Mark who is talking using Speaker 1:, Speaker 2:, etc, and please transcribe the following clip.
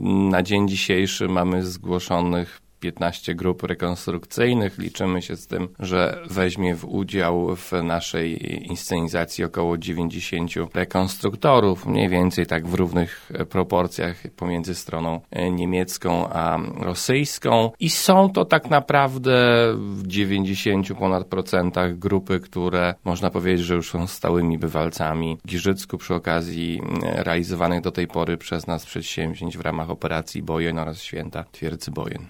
Speaker 1: Na dzień dzisiejszy mamy zgłoszonych 15 grup rekonstrukcyjnych. Liczymy się z tym, że weźmie udział w naszej inscenizacji około 90 rekonstruktorów, mniej więcej tak w równych proporcjach pomiędzy stroną niemiecką a rosyjską. I są to tak naprawdę w 90 ponad procentach grupy, które można powiedzieć, że już są stałymi bywalcami w Giżycku przy okazji realizowanych do tej pory przez nas przedsięwzięć w ramach operacji Bojen oraz Święta Twierdzy Bojen.